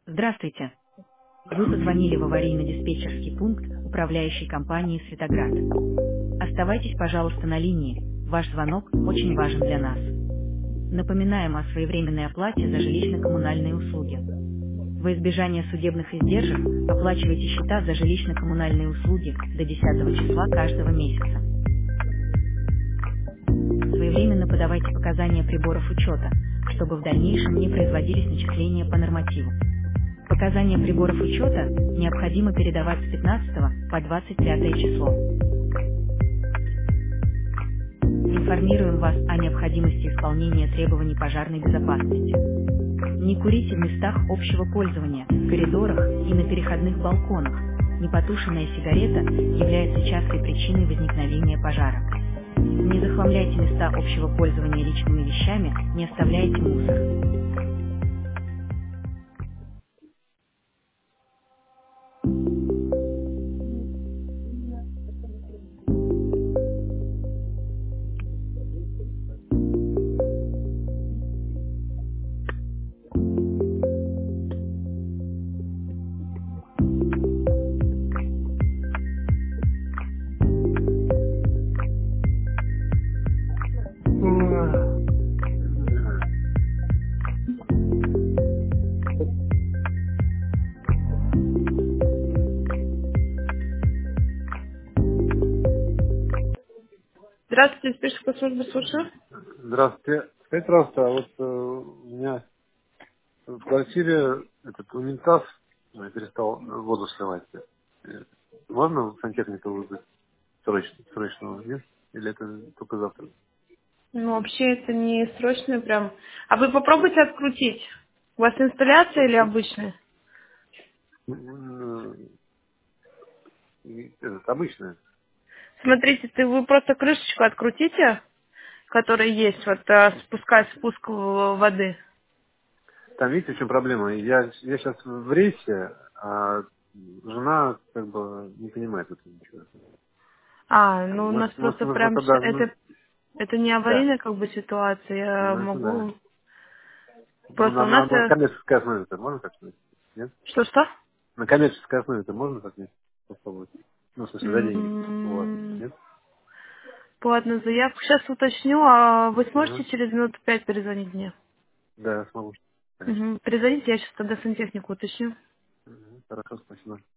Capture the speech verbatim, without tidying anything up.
Здравствуйте. Вы позвонили в аварийно-диспетчерский пункт управляющей компании «Светоград». Оставайтесь, пожалуйста, на линии. Ваш звонок очень важен для нас. Напоминаем о своевременной оплате за жилищно-коммунальные услуги. Во избежание судебных издержек оплачивайте счета за жилищно-коммунальные услуги до десятого числа каждого месяца. Своевременно подавайте показания приборов учета, чтобы в дальнейшем не производились начисления по нормативу. Показания приборов учета необходимо передавать с пятнадцатого по двадцать пятое число. Информируем вас о необходимости исполнения требований пожарной безопасности. Не курите в местах общего пользования, в коридорах и на переходных балконах. Непотушенная сигарета является частой причиной возникновения пожара. Не захламляйте места общего пользования личными вещами, не оставляйте мусор. Здравствуйте, диспетчерская служба, слушаю. Здравствуйте. Скажите, пожалуйста, а вот э, у меня в квартире этот унитаз э, перестал воду сливать. Э, Можно сантехника вызвать срочно, срочно, нет? Или это только завтра? Ну, вообще это не срочно прям. А вы попробуйте открутить. У вас инсталляция или Что-что? обычная? М, э, и Этот, обычное. Смотрите, ты вы просто крышечку открутите, которая есть, вот а, спускать спуск в- воды. Там видите, в чем проблема? Я, я сейчас в рейсе, а жена как бы не понимает этого ничего. А, ну у нас Может, может, просто может, прям щ- тогда, ну, это это не да, аварийная как бы ситуация. Я ну это да. могу Ну, просто на, у на, нас на э, коммерческой основе это можно как-то? Нет? что что? На коммерческой основе это можно как-нибудь попробовать? Ну, в смысле, за деньги у вас, М, нет? Ладно, заявку сейчас уточню, а вы сможете Ага. через минут пять перезвонить мне? Да, смогу. Конечно. Угу. Перезвоните, я сейчас тогда сантехнику уточню. Мгм. Хорошо, спасибо.